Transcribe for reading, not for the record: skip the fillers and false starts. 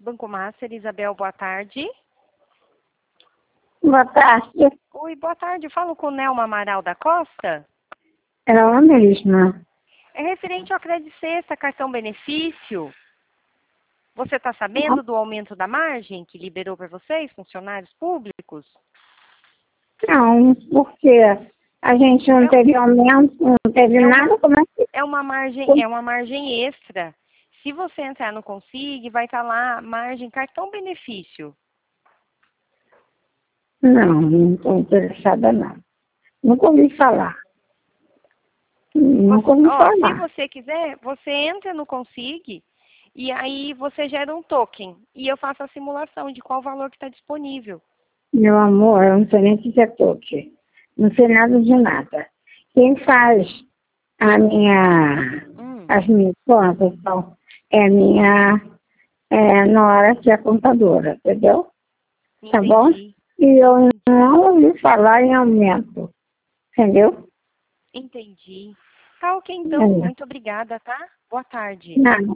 Banco Master, Isabel, boa tarde. Boa tarde. Oi, boa tarde. Eu falo com Nelma Amaral da Costa. É ela mesma. É referente ao crédito sexta, cartão benefício. Você está sabendo do aumento da margem que liberou para vocês, funcionários públicos? Não, porque a gente não teve aumento, não teve nada. Como é que... É uma margem extra. Se você entrar no Consig, vai estar lá margem cartão benefício. Não estou interessada não. Nunca ouvi falar. Nunca ouvi falar. Se você quiser, você entra no Consig e aí você gera um token. E eu faço a simulação de qual valor que está disponível. Meu amor, eu não sei nem o que é toque. Não sei nada de nada. Quem faz as minhas contas então, é a minha nora, que é contadora, entendeu? Entendi. Tá bom? E eu não ouvi falar em aumento, entendeu? Entendi. Tá ok, então. Muito obrigada, tá? Boa tarde. Não.